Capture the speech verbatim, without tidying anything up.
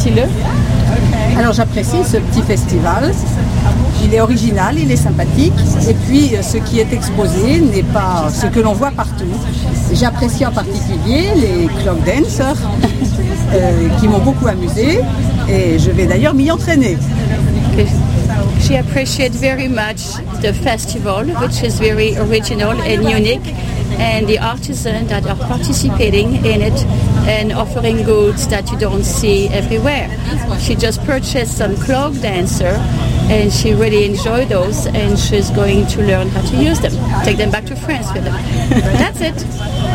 Apprécie-le. Alors j'apprécie ce petit festival. Il est original, il est sympathique. Et puis ce qui est exposé n'est pas ce que l'on voit partout. J'apprécie en particulier les clock dancers euh, qui m'ont beaucoup amusé. Et je vais d'ailleurs m'y entraîner. Okay. She appreciates very much the festival, which is very original and unique, and the artisans that are participating in it and offering goods that you don't see everywhere. She just purchased some clog dancer and she really enjoyed those, and she's going to learn how to use them, take them back to France with them. That's it.